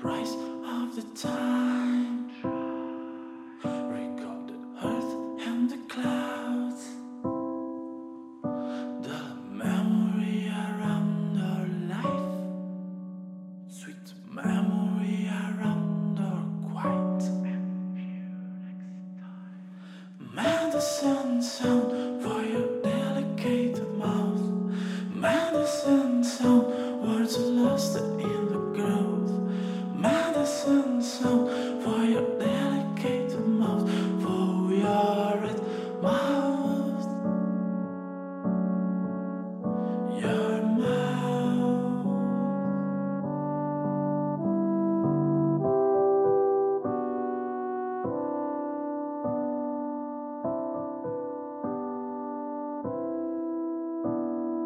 rise of the time, record the earth and the clouds, the memory around our life, sweet memory around our quiet. Medicine sound for your delicate mouth, medicine sound, words lost in the growth. Medicine sound for your delicate mouth, for your red mouth, your mouth.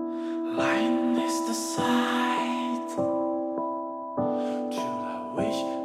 Line is the sight, true I wish